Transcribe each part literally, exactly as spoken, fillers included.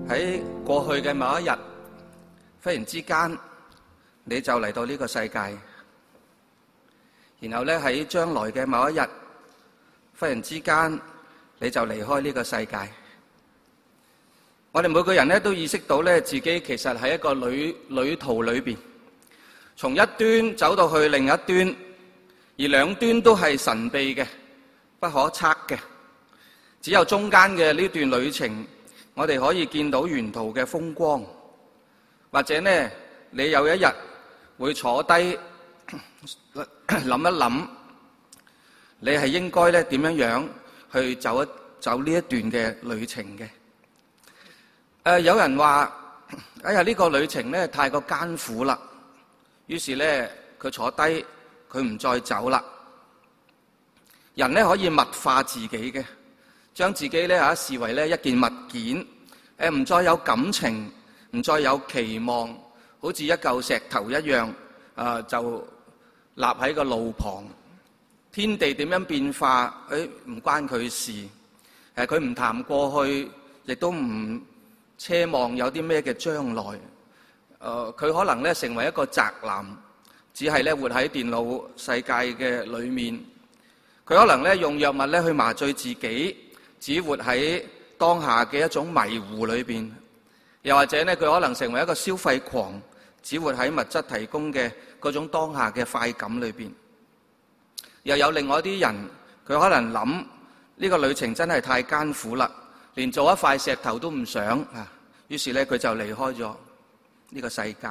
喺過去嘅某一日，忽然之間你就嚟到呢個世界，然後咧喺將來嘅某一日，忽然之間你就離開呢個世界。我哋每個人咧都意識到咧自己其實喺一個旅旅途裏邊，從一端走到去另一端，而兩端都係神秘嘅、不可測嘅。只有中間嘅呢段旅程，我哋可以見到沿途嘅風光，或者呢，你有一日會坐低諗一諗，你係應該咧點樣樣去走一走呢一段嘅旅程嘅。誒、呃，有人話：哎呀，呢個旅程咧太過艱苦啦，於是咧佢坐低，佢唔再走啦。人咧可以物化自己嘅。將自己咧嚇視為咧一件物件，誒唔再有感情，唔再有期望，好似一嚿石頭一樣，啊就立喺個路旁。天地點樣變化，誒唔關佢事。誒佢唔談過去，亦都唔奢望有啲咩嘅將來。誒佢可能咧成為一個宅男，只係咧活喺電腦世界嘅裏面。佢可能咧用藥物咧去麻醉自己。只活喺當下嘅一種迷糊裏邊，又或者咧佢可能成為一個消費狂，只活喺物質提供嘅嗰種當下嘅快感裏邊。又有另外一啲人，佢可能諗呢個旅程真係太艱苦啦，連做一塊石頭都唔想啊，於是咧佢就離開咗呢個世界。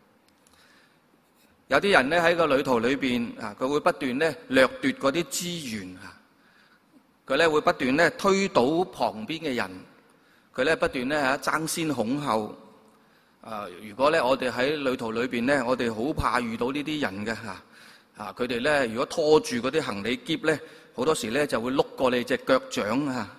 有啲人咧喺個旅途裏邊啊，佢會不斷咧掠奪嗰啲資源啊。佢咧會不斷咧推倒旁邊嘅人，佢咧不斷咧嚇爭先恐後。啊，如果咧我哋喺旅途裏邊咧，我哋好怕遇到呢啲人嘅嚇。啊，佢哋咧如果拖住嗰啲行李篋咧，好多時咧就會碌過你隻腳掌啊。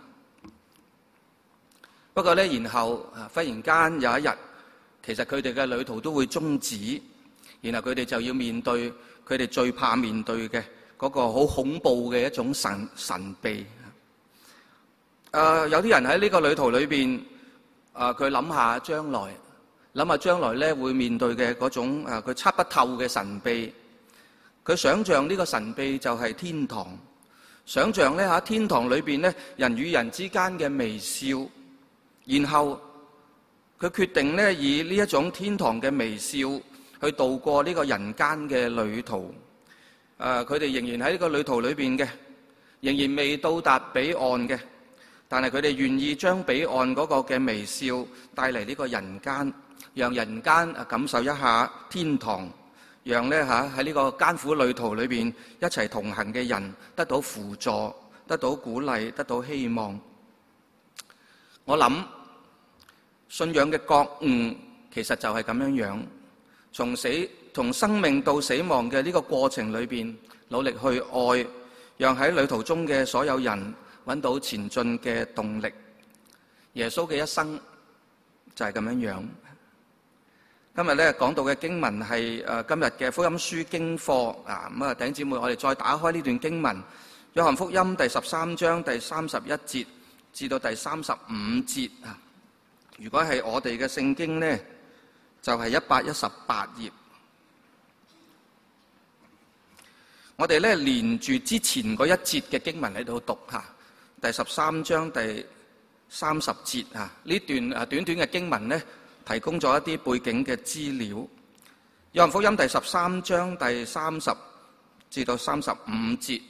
不過咧，然後啊，忽然間有一日，其實佢哋嘅旅途都會終止，然後佢哋就要面對佢哋最怕面對嘅嗰個好恐怖嘅一種神神秘。誒、呃、有啲人喺呢個旅途裏邊，誒佢諗下將來，諗下將來咧會面對嘅嗰種誒佢測不透嘅神秘。佢想像呢個神秘就係天堂，想像咧喺天堂裏邊咧人與人之間嘅微笑，然後佢決定咧以呢一種天堂嘅微笑去度過呢個人間嘅旅途。誒佢哋仍然喺呢個旅途裏邊嘅，仍然未到達彼岸嘅。但係佢哋願意將彼岸嗰個嘅微笑帶嚟呢個人間，讓人間感受一下天堂，讓咧嚇喺呢個艱苦旅途裏邊一齊同行嘅人得到輔助、得到鼓勵、得到希望。我諗信仰嘅覺悟其實就係咁樣樣，從死從生命到死亡嘅呢個過程裏邊，努力去愛，讓喺旅途中嘅所有人揾到前進嘅動力。耶穌嘅一生就係咁樣樣。今日咧講到嘅經文係誒今日嘅福音書經課啊，咁啊弟兄姊妹，我哋再打開呢段經文，約翰福音第十三章第三十一節至到第三十五節啊。如果係我哋嘅聖經咧，就係一百一十八頁。我哋咧連住之前嗰一節嘅經文喺度讀下。第十三章第三十節啊，呢段啊短短嘅經文咧，提供咗一啲背景嘅資料。約翰福音第十三章第三十至到三十五節，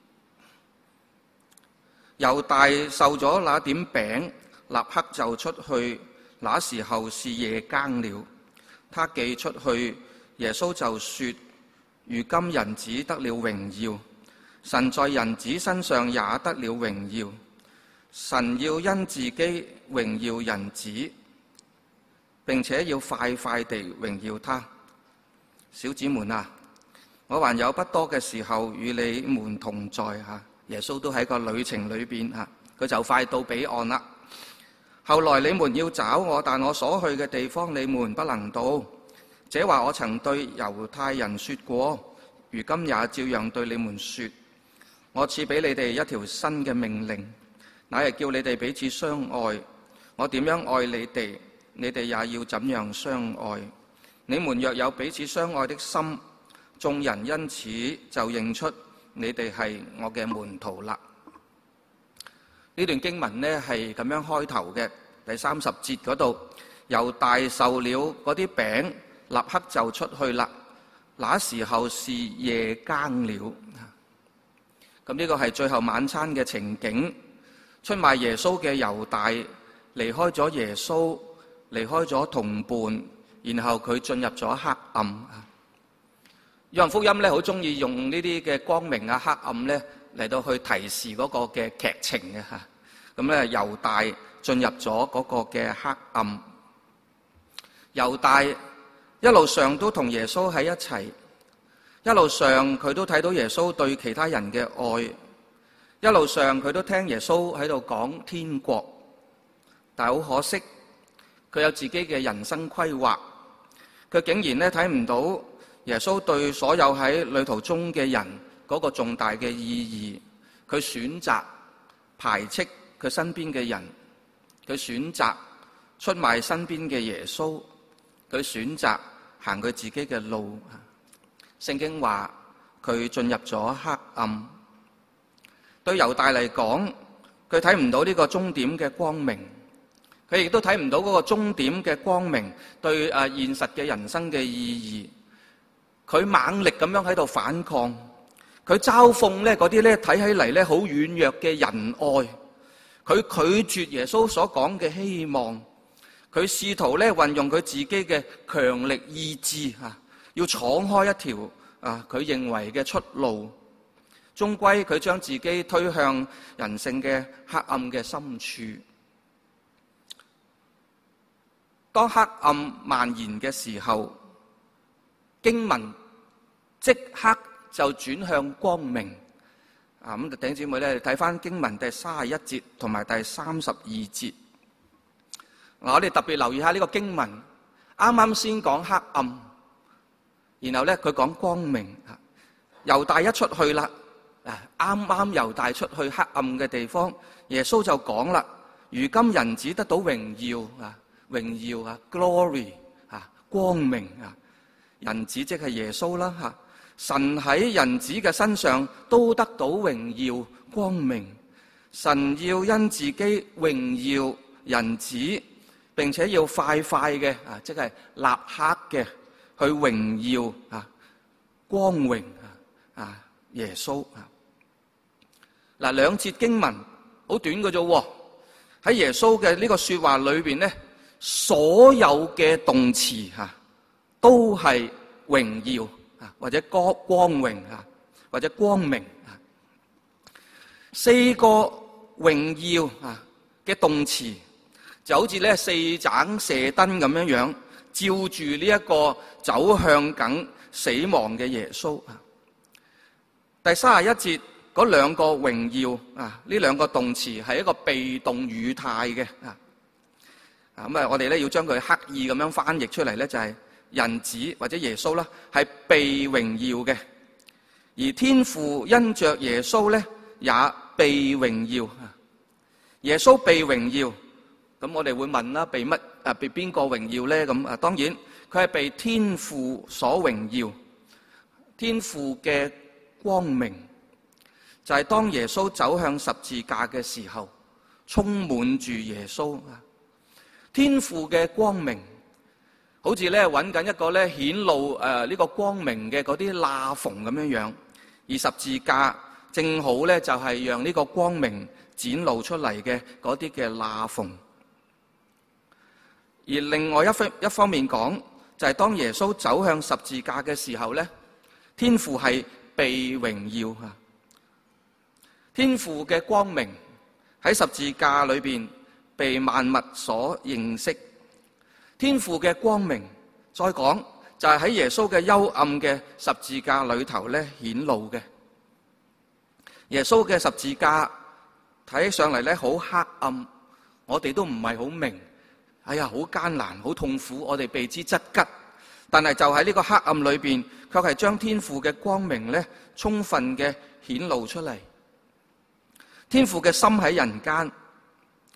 猶大受咗那點餅，立刻就出去。那時候是夜更了，他既出去，耶穌就說：如今人子得了榮耀。神在人子身上也得了榮耀，神要因自己榮耀人子，並且要快快地榮耀他。小子們啊，我還有不多嘅時候與你們同在嚇。耶穌都喺個旅程裏邊嚇，佢就快到彼岸啦。後來你們要找我，但我所去嘅地方你們不能到。這話我曾對猶太人說過，如今也照樣對你們說。我賜俾你哋一條新嘅命令，乃係叫你哋彼此相愛。 我點樣愛你哋，你哋也要怎樣相愛。你們若有彼此相愛的心，眾人因此就認出你哋係我嘅門徒啦。呢段經文呢係咁樣開頭嘅，第三十節嗰度，猶大受了嗰啲餅，立刻就出去啦。那時候是夜更了。咁呢個係最後晚餐嘅情景。出賣耶穌嘅猶大離開咗耶穌，離開咗同伴，然後佢進入咗黑暗。約翰福音咧好中意用呢啲嘅光明啊、黑暗咧嚟到去提示嗰個嘅劇情嘅吓。咁咧猶大進入咗嗰個嘅黑暗。猶大一路上都同耶穌喺一齊，一路上佢都睇到耶穌對其他人嘅愛，一路上佢都聽耶穌喺度講天國。但係好可惜，佢有自己嘅人生規劃，佢竟然咧睇唔到耶穌對所有喺旅途中嘅人嗰個重大嘅意義。佢選擇排斥佢身邊嘅人，佢選擇出賣身邊嘅耶穌，佢選擇行佢自己嘅路。聖經話佢進入咗黑暗。對猶大嚟講，佢睇唔到呢個終點嘅光明，佢亦都睇唔到嗰個終點嘅光明對誒現實嘅人生嘅意義。佢猛力咁樣喺度反抗，佢嘲諷咧嗰啲咧睇起嚟咧好軟弱嘅仁愛，佢拒絕耶穌所講嘅希望，佢試圖咧運用佢自己嘅強力意志啊，要闖開一條啊佢認為嘅出路。終歸佢將自己推向人性嘅黑暗嘅深處。當黑暗蔓延嘅時候，經文即刻就轉向光明。啊，咁弟兄姊妹咧，睇翻經文第三十一節同埋第三十二節。嗱，我哋特別留意下呢個經文，啱啱先講黑暗，然後咧佢講光明。猶大一出去啦。啱啱猶大出去黑暗嘅地方，耶穌就講啦：如今人子得到榮耀啊，榮耀啊 ，glory 啊，光明啊，人子即係耶穌啦吓。神喺人子嘅身上都得到榮耀光明。神要因自己榮耀人子，並且要快快嘅啊，即係立刻嘅去榮耀啊，光榮啊啊耶穌啊。嗱，兩節經文好短嘅啫，喺耶穌嘅呢個說話裏邊咧，所有嘅動詞吓都係榮耀啊，或者光光榮啊，或者光明啊。四個榮耀啊嘅動詞就好似咧四盞射燈咁樣樣，照住呢一個走向緊死亡嘅耶穌啊。第三十一節。嗰兩個榮耀啊，呢兩個動詞係一個被動語態嘅啊。咁啊，我哋咧要將佢刻意咁樣翻譯出嚟咧，就係人子或者耶穌啦，係被榮耀嘅。而天父因着耶穌咧，也被榮耀啊。耶穌被榮耀，咁我哋會問啦，被乜啊？被邊個榮耀咧？咁啊，當然佢係被天父所榮耀，天父嘅光明。就係當耶穌走向十字架嘅時候，充滿住耶穌啊！天父嘅光明，好似咧揾緊一個咧顯露誒呢個光明嘅嗰啲罅縫咁樣樣，而十字架正好咧就係讓呢個光明展露出嚟嘅嗰啲嘅罅縫。而另外一方一方面講，就係當耶穌走向十字架嘅時候咧，天父係被榮耀啊！天父嘅光明喺十字架裏邊被萬物所認識。天父嘅光明，再講就係喺耶穌嘅幽暗嘅十字架裏頭咧顯露嘅。耶穌嘅十字架睇起上嚟咧好黑暗，我哋都唔係好明。哎呀，好艱難，好痛苦，我哋避之則吉。但係就喺呢個黑暗裏邊，卻係將天父嘅光明咧充分嘅顯露出嚟。天父嘅心喺人間，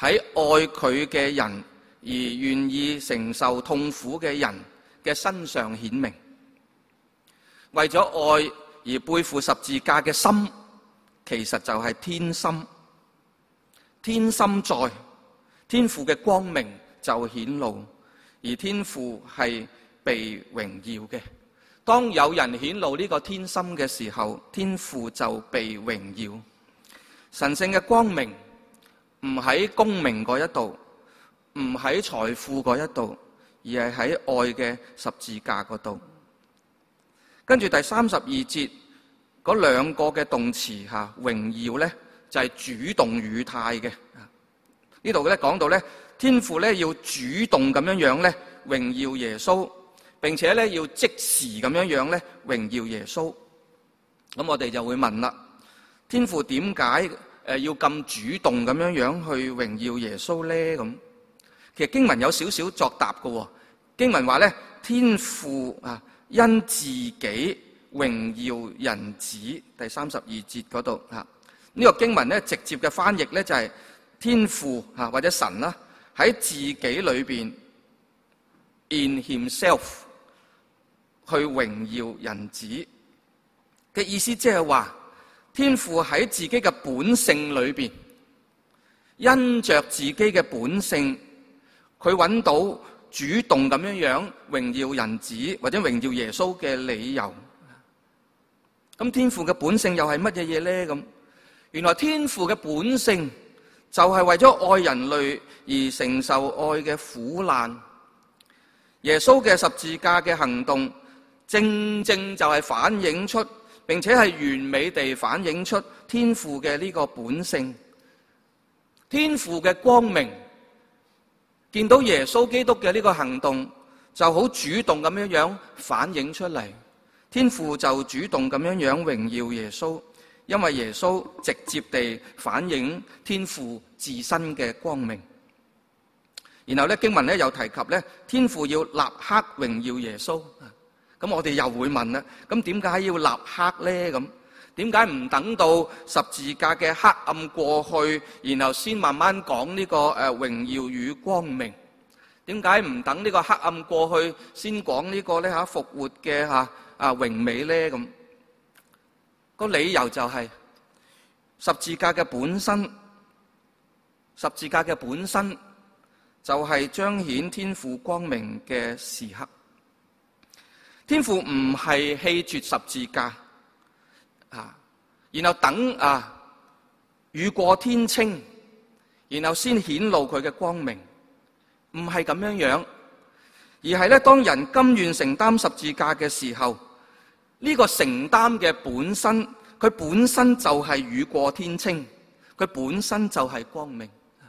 喺愛佢嘅人而願意承受痛苦嘅人嘅身上顯明。為咗愛而背負十字架嘅心，其實就係天心。天心在，天父嘅光明就顯露，而天父係被榮耀嘅。當有人顯露呢個天心嘅時候，天父就被榮耀。神聖嘅光明唔喺功名嗰一度，唔喺財富嗰一度，而係喺愛嘅十字架嗰度。跟住第三十二節嗰兩個嘅動詞吓，榮耀咧就係主動語態嘅。呢度咧講到咧，天父咧要主動咁樣樣咧榮耀耶穌，並且咧要即時咁樣樣咧榮耀耶穌。咁我哋就會問啦，天父點解誒要咁主動咁樣樣去榮耀耶穌咧？咁其實經文有少少作答嘅。經文話咧，天父啊因自己榮耀人子，第三十二節嗰度吓，呢個經文咧直接嘅翻譯咧就係天父吓或者神啦喺自己裏邊 in himself 去榮耀人子嘅意思，即係話天父喺自己嘅本性裏邊，因着自己嘅本性，佢揾到主動咁樣樣榮耀人子或者榮耀耶穌嘅理由。咁天父嘅本性又係乜嘢嘢咧？咁原來天父嘅本性就係為咗愛人類而承受愛嘅苦難。耶穌嘅十字架嘅行動，正正就係反映出，並且係完美地反映出天父嘅呢個本性。天父嘅光明，見到耶穌基督嘅呢個行動，就好主動咁樣樣反映出嚟。天父就主動咁樣樣榮耀耶穌，因為耶穌直接地反映天父自身嘅光明。然後咧經文咧又提及咧，天父要立刻榮耀耶穌。咁我哋又會問啦，咁點解要立刻咧？咁點解唔等到十字架嘅黑暗過去，然後先慢慢講呢個誒榮耀與光明？點解唔等呢個黑暗過去先講呢個咧吓復活嘅吓啊榮美咧？咁個理由就係十字架嘅本身，十字架嘅本身就係彰顯天父光明嘅時刻。天父唔係棄絕十字架啊，然後等啊雨過天青，然後先顯露佢嘅光明，唔係咁樣樣，而係咧當人甘願承擔十字架嘅時候，呢個承擔嘅本身，佢本身就係雨過天青，佢本身就係光明。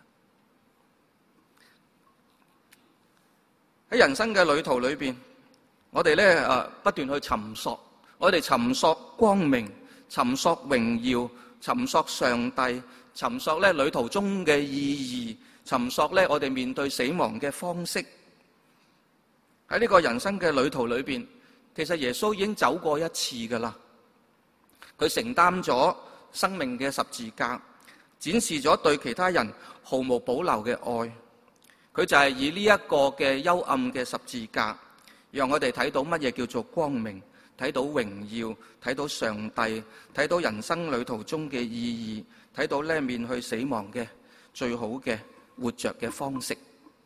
喺人生嘅旅途裏邊，我哋咧誒不斷去尋索，我哋尋索光明，尋索榮耀，尋索上帝，尋索咧旅途中嘅意義，尋索咧我哋面對死亡嘅方式。喺呢個人生嘅旅途裏邊，其實耶穌已經走過一次噶啦，佢承擔咗生命嘅十字架，展示咗對其他人毫無保留嘅愛。佢就係以呢一個嘅幽暗嘅十字架，讓我哋睇到乜嘢叫做光明，睇到榮耀，睇到上帝，睇到人生旅途中嘅意義，睇到咧面去死亡嘅最好嘅活着嘅方式。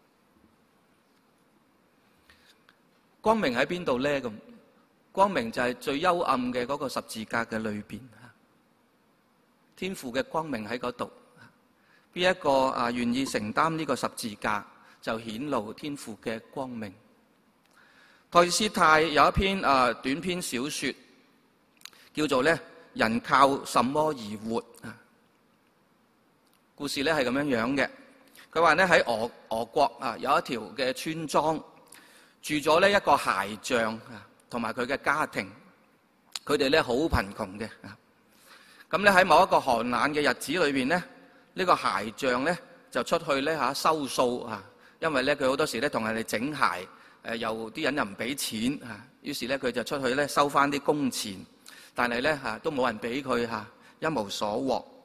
光明喺邊度咧？咁光明就係最幽暗嘅嗰個十字架嘅裏邊，天父嘅光明喺嗰度。邊一個啊願意承擔呢個十字架，就顯露天父嘅光明。托斯泰有一篇啊短篇小說，叫做咧人靠什麼而活啊？故事咧係咁樣樣嘅。佢話咧喺俄俄國啊有一條嘅村莊，住咗咧一個鞋匠啊，同埋佢嘅家庭。佢哋咧好貧窮嘅啊。咁咧喺某一個寒冷嘅日子裏邊咧，呢個鞋匠咧就出去咧嚇收數啊，因為咧佢好多時咧同人哋整鞋，誒又啲人又唔俾錢啊，於是咧佢就出去咧收翻啲工錢，但係咧嚇都冇人俾佢嚇，一無所獲。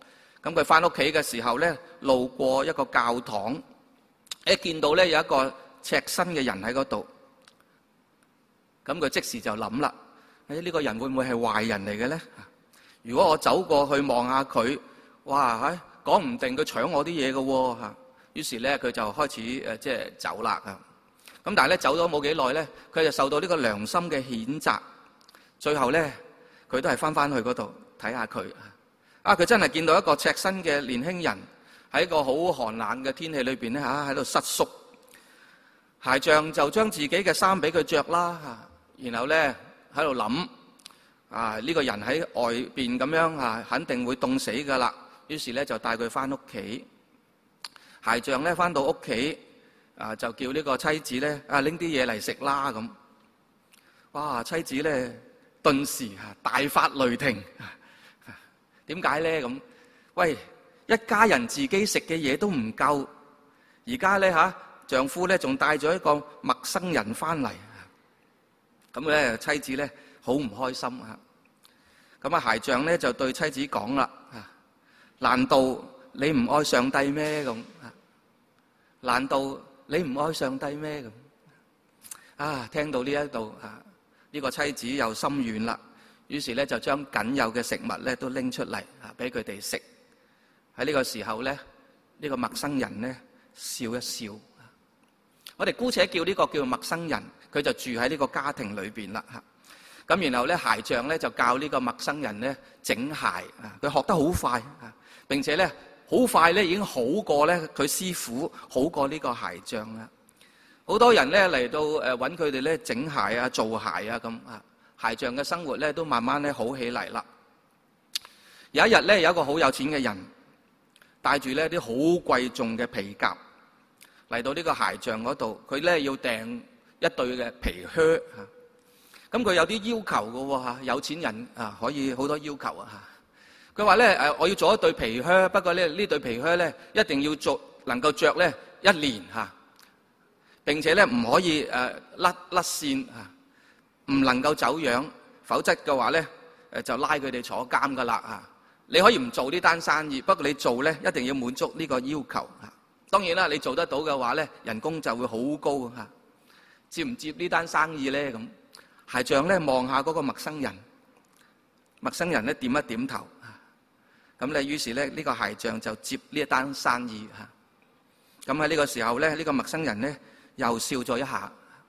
咁佢翻屋企嘅時候咧，路過一個教堂，一見到咧有一個赤身嘅人喺嗰度，咁佢即時就諗啦：誒呢個人會唔會係壞人嚟嘅咧？如果我走過去望下佢，哇！唉，講唔定佢搶我啲嘢嘅喎嚇。於是咧佢就開始誒即係走啦啊！咁但係咧走咗冇幾耐咧，佢就受到呢個良心嘅譴責，最後咧佢都係翻翻去嗰度睇下佢。啊！佢真係見到一個赤身嘅年輕人喺一個好寒冷嘅天氣裏邊咧嚇喺度瑟縮，鞋匠就將自己嘅衫俾佢着啦嚇，然後咧喺度諗啊呢個人喺外邊咁樣嚇，肯定會凍死㗎啦。於是咧就帶佢翻屋企，鞋匠咧翻到屋企啊就叫呢個妻子咧啊拎啲嘢嚟食啦咁。哇！妻子咧頓時嚇大發雷霆。點解咧咁？喂，一家人自己食嘅嘢都唔夠，而家咧嚇丈夫咧仲帶咗一個陌生人翻嚟，咁咧妻子咧好唔開心啊！咁啊鞋匠咧就對妻子講啦：啊，難道你唔愛上帝咩？咁啊，難道你唔愛上帝咩？咁啊，聽到呢一度啊，呢個妻子又心軟啦。於是咧就將僅有嘅食物咧都拎出嚟啊，俾佢哋食。喺呢個時候咧，呢個陌生人咧笑一笑。我哋姑且叫呢個叫陌生人，佢就住喺呢個家庭裏邊啦嚇。咁然後咧鞋匠咧就教呢個陌生人咧整鞋啊，佢學得好快啊，並且咧好快咧已經好過咧佢師傅，好過呢個鞋匠啦。好多人咧嚟到誒揾佢哋咧整鞋啊、做鞋啊咁啊。鞋匠嘅生活咧都慢慢咧好起嚟啦。有一日咧，有一個好有錢嘅人帶住呢啲好貴重嘅皮夾嚟到呢個鞋匠嗰度，佢咧要訂一對嘅皮靴嚇。咁佢有啲要求嘅喎嚇，有錢人啊可以好多要求啊嚇。佢話咧誒，我要做一對皮靴，不過咧呢對皮靴咧一定要做能夠着咧一年嚇，並且咧唔可以誒甩甩線嚇。唔能夠走樣，否則嘅話咧，誒就拉佢哋坐監噶啦嚇。你可以唔做呢單生意，不過你做咧一定要滿足呢個要求嚇。當然啦，你做得到嘅話咧，人工就會好高嚇。接唔接呢單生意咧？咁鞋匠咧望下嗰個陌生人，陌生人咧點一點頭嚇。咁咧於是咧呢個鞋匠就接呢一單生意嚇。咁喺呢個時候咧，呢個陌生人咧又笑咗一下。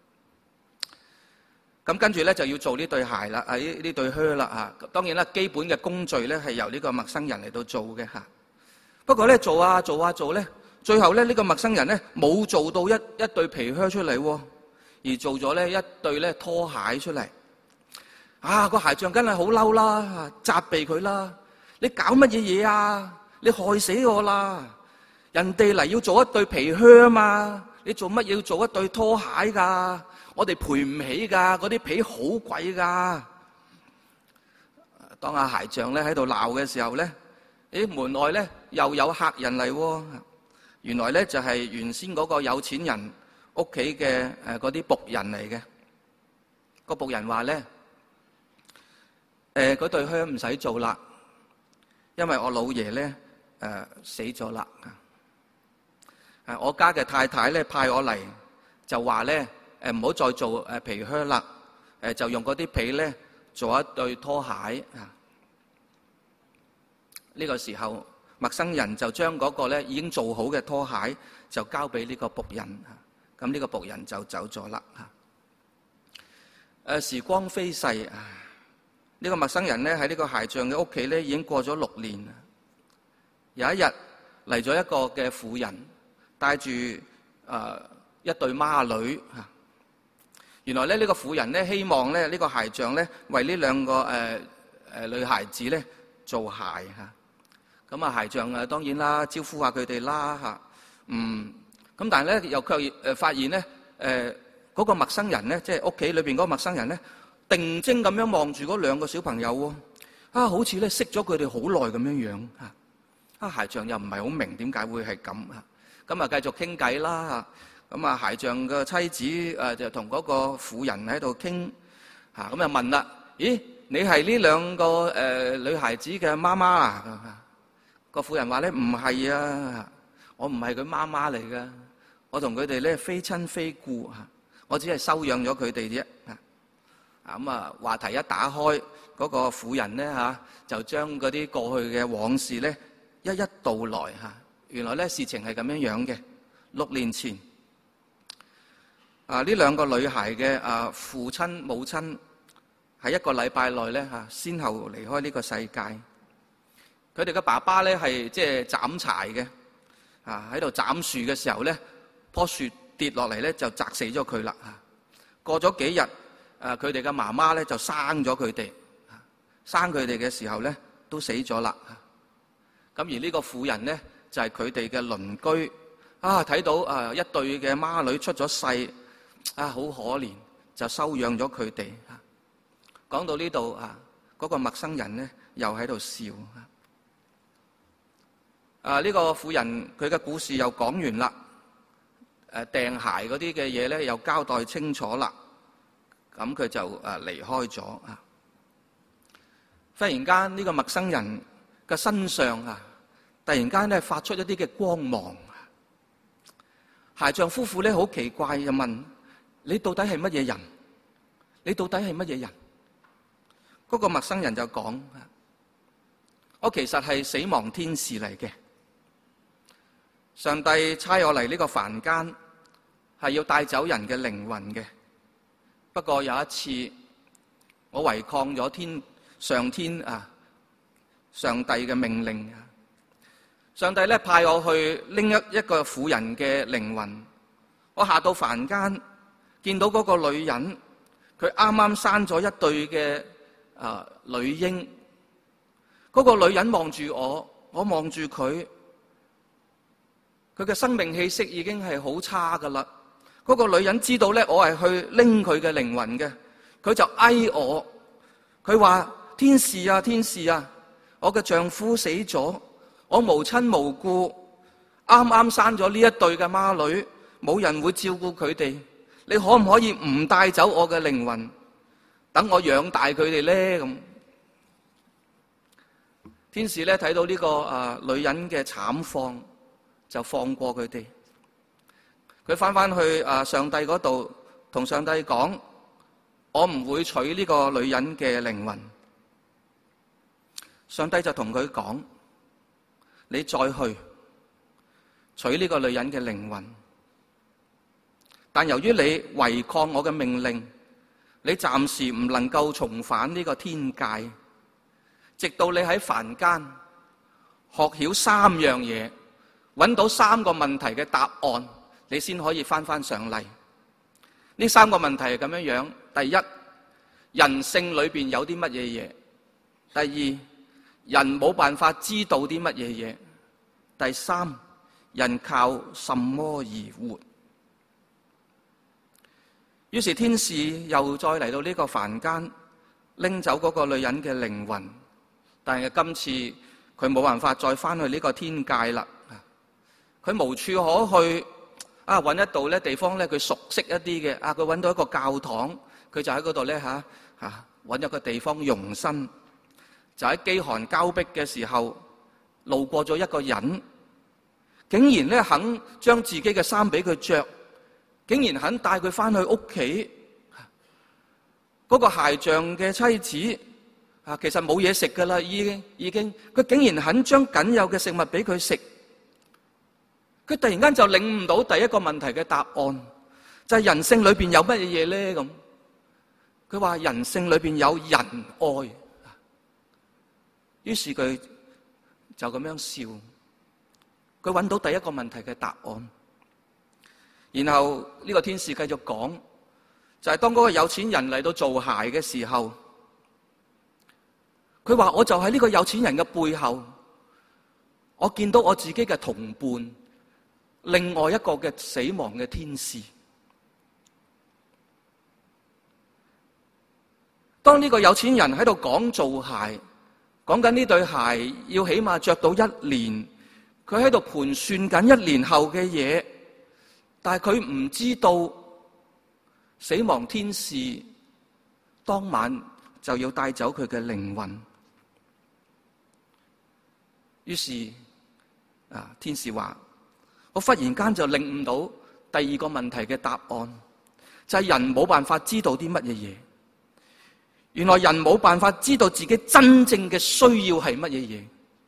咁跟住咧就要做呢對鞋啦，啊呢呢對靴啦嚇。當然啦，基本嘅工序咧係由呢個陌生人嚟到做嘅嚇。不過咧做啊做啊做咧，最後咧呢個陌生人咧冇做到一一對皮靴出嚟喎，而做咗咧一對咧拖鞋出嚟。啊個鞋匠梗係好嬲啦，責備佢啦！你搞乜嘢嘢啊？你害死我啦！人哋嚟要做一對皮靴啊嘛，你做乜要做一對拖鞋㗎？我哋賠唔起㗎，嗰啲皮好貴㗎。當阿鞋匠咧喺度鬧嘅時候咧，誒門外咧又有客人嚟喎。原來咧就係原先嗰個有錢人屋企嘅誒嗰啲僕人嚟嘅。個僕人話咧，誒嗰對靴唔使做啦，因為我老爺咧誒死咗啦。誒我家嘅太太咧派我嚟，就話咧。誒唔好再做誒皮靴啦，誒就用嗰啲皮咧做一對拖鞋啊！呢個時候，陌生人就將嗰個咧已經做好嘅拖鞋就交俾呢個僕人啊！咁呢個僕人就走咗啦嚇。誒時光飛逝啊！呢個陌生人咧喺呢個鞋匠嘅屋企咧已經過咗六年。有一日嚟咗一個嘅婦人，帶住誒一對孖女嚇。原來咧呢個婦人咧希望咧呢個鞋匠咧為呢兩個誒誒女孩子咧做鞋嚇。咁啊鞋匠啊當然啦招呼下佢哋啦嚇。嗯，咁但係咧又卻誒發現咧誒嗰個陌生人咧即係屋企裏邊嗰個陌生人咧定睛咁樣望住嗰兩個小朋友喎。啊好似咧識咗佢哋好耐咁樣樣嚇。啊鞋匠又唔係好明點解會係咁嚇。咁啊繼續傾偈啦嚇。咁啊，鞋匠嘅妻子誒就同嗰個婦人喺度傾嚇，咁就問啦：咦，你係呢兩個誒女孩子嘅媽媽啊？ 個婦人話咧，唔係啊，我唔係佢媽媽嚟噶，我同佢哋咧非親非故啊，我只係收養咗佢哋啫。啊咁啊，話題一打開，嗰個婦人咧嚇就將嗰啲過去嘅往事咧一一道來嚇。原來咧事情係咁樣樣嘅。六年前啊，呢兩個女孩嘅啊父親母親喺一個禮拜內咧嚇先後離開呢個世界。佢哋嘅爸爸咧係即係斬柴嘅，啊喺度斬樹嘅時候咧，棵樹跌落嚟咧就砸死咗佢啦嚇。過咗幾日，誒佢哋嘅媽媽咧就生咗佢哋，生佢哋嘅時候咧都死咗啦。咁而呢個婦人咧就係佢哋嘅鄰居，啊睇到誒一對嘅孖女出咗世，啊好可憐，就收養咗佢哋。講到呢度啊，嗰個陌生人咧又喺度笑。啊！呢、這個婦人佢嘅故事又講完啦，誒掟鞋嗰啲嘅嘢咧又交代清楚啦，咁佢就誒離開咗啊！忽然間呢個陌生人嘅身上啊，突然間咧發出一啲嘅光芒。鞋匠夫婦咧好奇怪，就問：你到底係乜嘢人？你到底係乜嘢人？嗰、那個陌生人就講：我其實係死亡天使嚟嘅。上帝差我嚟呢個凡間，係要帶走人嘅靈魂嘅。不過有一次，我違抗咗天上天啊上帝嘅命令啊！上帝咧派我去拎一一個婦人嘅靈魂。我下到凡間，見到嗰個女人，佢啱啱生咗一對嘅啊女嬰。嗰個女人望住我，我望住佢。佢嘅生命氣息已經係好差噶啦。嗰個女人知道咧，我係去拎佢嘅靈魂嘅，佢就哀我。佢話：天使啊，天使啊，我嘅丈夫死咗，我無親無故，啱啱生咗呢一對嘅孖女，冇人會照顧佢哋。你可唔可以唔帶走我嘅靈魂，等我養大佢哋咧？咁天使咧睇到呢、這個啊、呃、女人嘅慘況，就放過佢哋。佢翻翻去啊上帝嗰度，同上帝講：我唔會取呢個女人嘅靈魂。上帝就同佢講：你再去取呢個女人嘅靈魂。但由於你違抗我嘅命令，你暫時唔能夠重返呢個天界，直到你喺凡間學曉三樣嘢，揾到三個問題嘅答案，你先可以翻翻上嚟。呢三個問題係咁樣樣：第一，人性裏邊有啲乜嘢嘢；第二，人冇辦法知道啲乜嘢嘢；第三，人靠什麼而活？於是天使又再嚟到呢個凡間，拎走嗰個女人嘅靈魂。但係今次佢冇辦法再翻去呢個天界啦。佢無處可去，啊揾一度咧地方咧，佢熟悉一啲嘅，啊佢揾到一個教堂，佢就喺嗰度咧嚇嚇揾一個地方容身。就喺飢寒交迫嘅時候，路過咗一個人，竟然咧肯將自己嘅衫俾佢着，竟然肯帶佢翻去屋企。嗰個鞋匠嘅妻子啊，其實冇嘢食噶啦，已經已經，佢竟然肯將僅有嘅食物俾佢食。佢突然間就領悟到第一個問題嘅答案，就係人性裏邊有乜嘢嘢咧？咁佢話人性裏邊有仁愛，於是佢就咁樣笑。佢揾到第一個問題嘅答案，然後呢個天使繼續講，就係當嗰個有錢人嚟到做鞋嘅時候，佢話我就喺呢個有錢人嘅背後，我見到我自己嘅同伴。另外一個嘅死亡嘅天使，當呢個有錢人喺度講做鞋，講緊呢對鞋要起碼着到一年，佢喺度盤算緊一年後嘅嘢，但係佢唔知道死亡天使當晚就要帶走佢嘅靈魂。 於是啊，天使話：我忽然間就領悟到第二個問題嘅答案，就係人冇辦法知道啲乜嘢嘢。原來人冇辦法知道自己真正嘅需要係乜嘢嘢。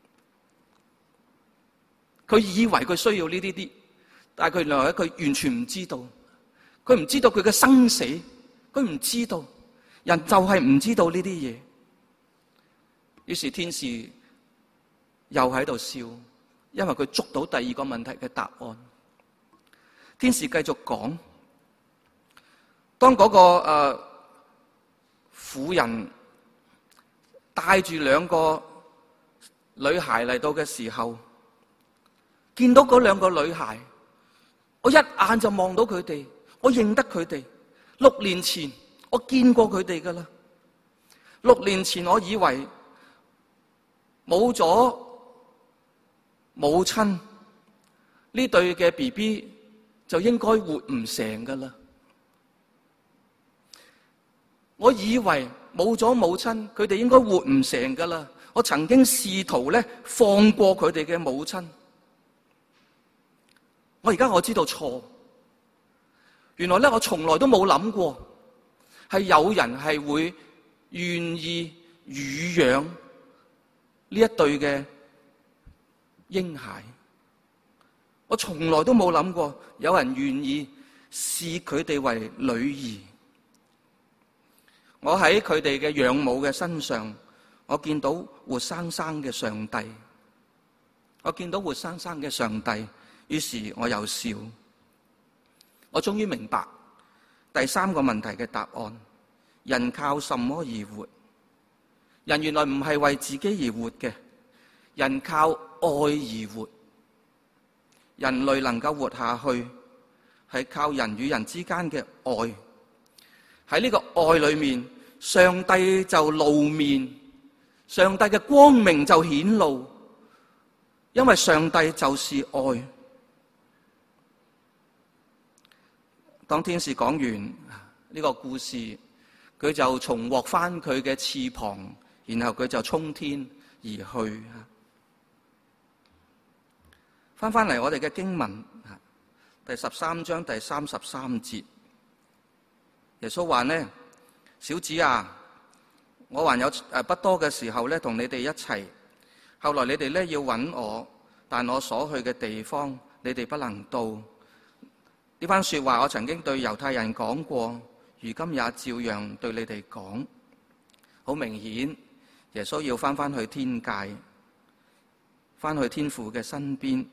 佢以為佢需要呢啲啲，但係佢原來佢完全唔知道。佢唔知道佢嘅生死，佢唔知道。人就係唔知道呢啲嘢。於是天使又喺度笑，因為佢捉到第二個問題嘅答案。天使繼續講：當嗰、那個誒婦、呃、人帶住兩個女孩嚟到嘅時候，見到嗰兩個女孩，我一眼就望到佢哋，我認得佢哋。六年前我見過佢哋噶啦。六年前我以為冇咗母親呢對嘅 B B 就應該活唔成噶啦。我以為冇咗母親，佢哋應該活唔成噶啦。我曾經試圖咧放過佢哋嘅母親。我而家我知道錯。原來咧我從來都冇諗過，係有人係會願意乳養呢一對嘅嬰孩。我從來都冇諗過有人願意視佢哋為女兒。我喺佢哋嘅養母嘅身上，我見到活生生嘅上帝。我見到活生生嘅上帝，於是我又笑。我終於明白第三個問題嘅答案：人靠什麼而活？人原來唔係為自己而活嘅，人靠愛而活。人類能夠活下去，係靠人與人之間嘅愛。喺呢個愛裏面，上帝就露面，上帝嘅光明就顯露，因為上帝就是愛。當天使講完呢個故事，佢就重獲翻佢嘅翅膀，然後佢就衝天而去。翻翻嚟我哋嘅經文，第十三章第三十三節，耶穌話呢：小子啊，我還有誒不多嘅時候咧，同你哋一齊。後來你哋咧要揾我，但我所去嘅地方，你哋不能到。呢番說話我曾經對猶太人講過，如今也照樣對你哋講。好明顯，耶穌要翻翻去天界，翻去天父嘅身邊。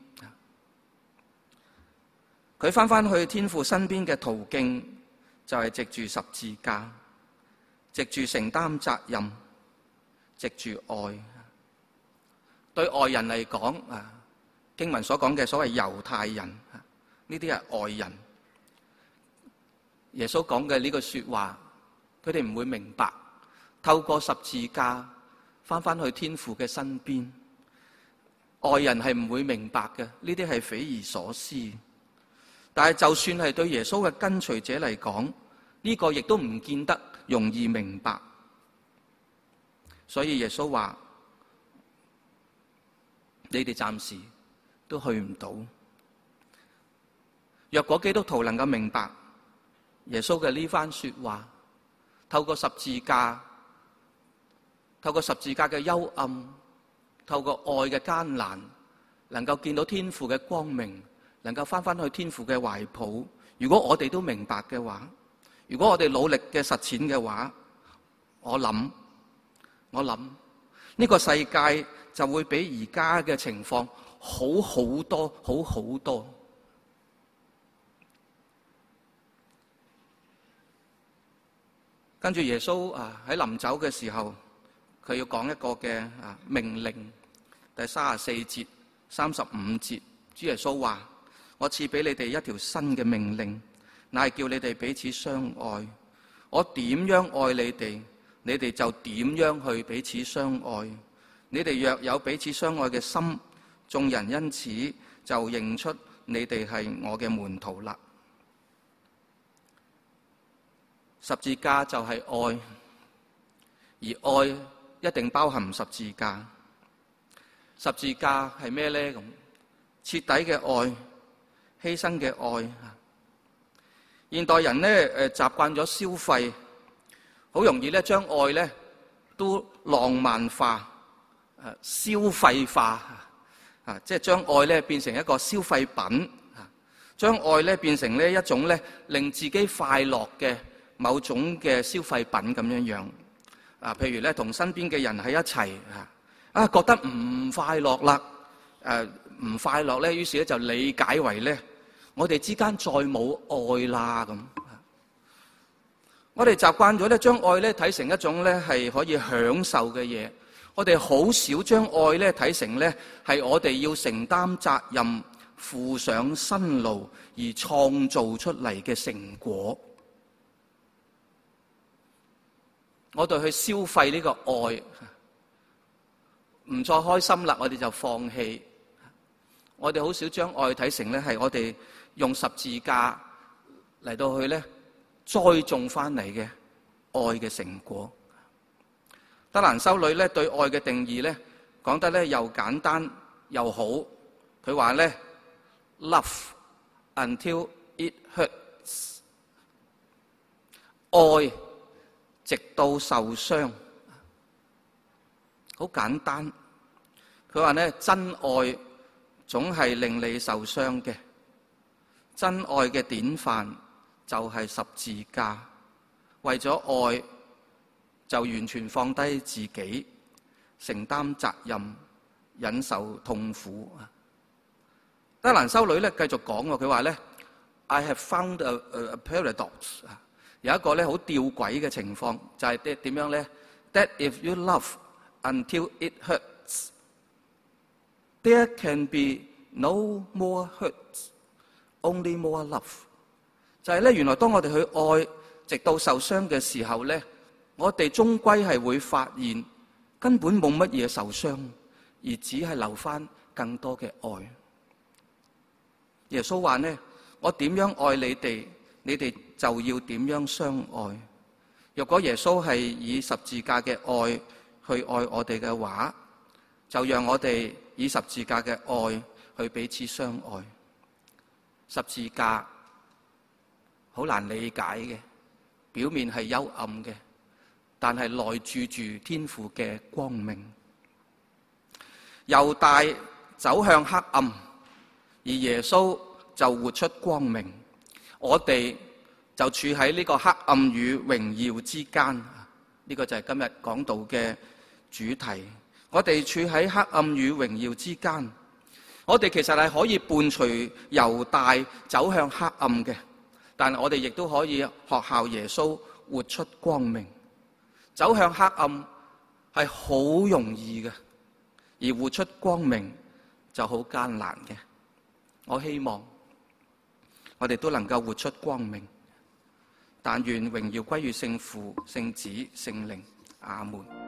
佢翻翻去天父身邊嘅途徑，就係藉住十字架，藉住承擔責任，藉住愛。對外人嚟講，啊，經文所講嘅所謂猶太人，呢啲係外人。耶穌講嘅呢句說話，佢哋唔會明白。透過十字架翻翻去天父嘅身邊，外人係唔會明白嘅。呢啲係匪夷所思。但係就算係對耶穌嘅跟隨者嚟講，呢個亦都唔見得容易明白。所以耶穌話：你哋暫時都去唔到。若果基督徒能夠明白耶穌嘅呢番說話，透過十字架，透過十字架嘅幽暗，透過愛嘅艱難，能夠見到天父嘅光明，能夠翻翻去天父嘅懷抱。如果我哋都明白嘅話，如果我哋努力嘅實踐嘅話，我諗，我諗呢個世界就會比而家嘅情況好好多，好好多。跟住耶穌啊喺臨走嘅時候，佢要講一個嘅啊命令，第三十四節、三十五節，主耶穌話：我賜俾你哋一條新嘅命令，乃係叫你哋彼此相愛。我點樣愛你哋，你哋就點樣去彼此相愛。你哋若有彼此相愛嘅心，眾人因此就認出你哋係我嘅門徒啦。十字架就係愛，而愛一定包含十字架。 十字架係咩咧？咁徹底嘅愛、犧牲嘅愛。現代人咧誒習慣咗消費，好容易咧將愛咧都浪漫化、誒消費化啊！即係將愛咧變成一個消費品啊，將愛咧變成呢一種咧令自己快樂嘅某種嘅消費品咁樣樣啊。譬如咧同身邊嘅人喺一齊啊，啊覺得唔快樂啦，誒唔快樂咧，於是咧就理解為咧我哋之間再冇愛啦咁。我哋習慣咗咧將愛咧睇成一種咧係可以享受嘅嘢，我哋好少將愛咧睇成咧係我哋要承擔責任、付上辛勞而創造出嚟嘅成果。我哋去消費呢個愛，唔再開心啦，我哋就放棄。我哋好少將愛睇成咧係我哋用十字架嚟到去咧栽種翻嚟嘅愛嘅成果。德蘭修女咧對愛嘅定義咧講得咧又簡單又好。佢話咧 Love until it hurts， 愛直到受傷。好簡單。佢話咧真愛總係令你受傷嘅，真愛嘅典範就係十字架，為咗愛就完全放低自己，承擔責任，忍受痛苦。德蘭修女咧繼續講喎，佢話咧 I have found a, a paradox， 有一個咧好吊詭嘅情況，就係點點樣咧 ？That if you love until it hurts, there can be no more hurts, only more love。就係咧，原來當我哋去愛，直到受傷嘅時候咧，我哋終歸係會發現根本冇乜嘢受傷，而只係留翻更多嘅愛。耶穌話呢，我點樣愛你哋，你哋就要點樣相愛。若果耶穌係以十字架嘅愛去愛我哋嘅話，就讓我哋以十字架嘅愛去彼此相愛。十字架好難理解嘅，表面係幽暗嘅，但係內住住天父嘅光明。猶大走向黑暗，而耶穌就活出光明。我哋就處喺呢個黑暗與榮耀之間，呢個就係今日講道嘅主題。我哋處喺黑暗與榮耀之間，我哋其實係可以伴隨猶大走向黑暗嘅，但係我哋亦都可以學效耶穌活出光明。走向黑暗係好容易嘅，而活出光明就好艱難嘅。我希望我哋都能夠活出光明，但願榮耀歸於聖父、聖子、聖靈。阿門。